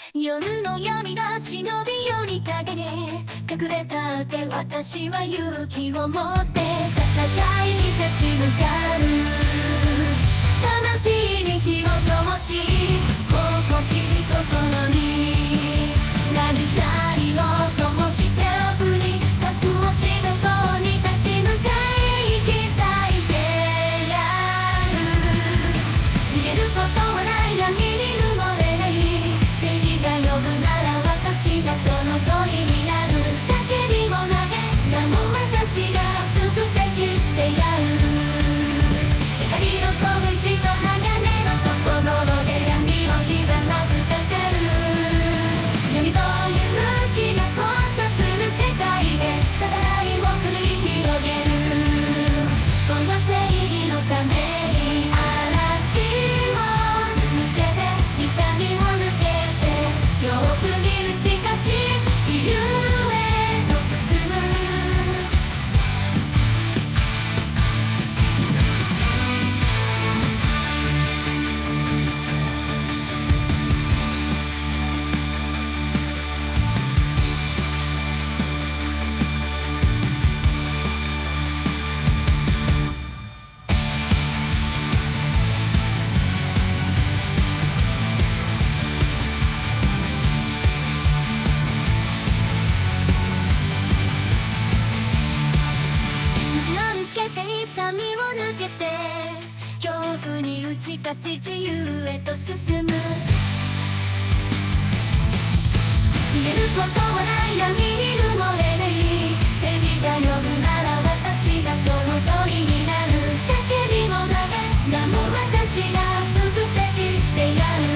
夜の闇が忍び寄りかけね隠れたって私は勇気を持って戦いに立ち向かう魂に火を灯し心地いい心になる光を灯してオフに覚悟しどこに立ち向かい生き裂いてやる逃げることはない闇に埋もれない正義が呼ぶなら私がその鳥になる叫びも投げ名も私がすす責してやる光の拳と鋼の心で闇をひざまずかせる闇と勇気が交差する世界で戦いを繰り広げるこの正義のために嵐を抜けて痛みを抜けて恐怖に打ち勝ち自由へと進む痛みを抜けて恐怖に打ち勝ち自由へと進む逃げることはない闇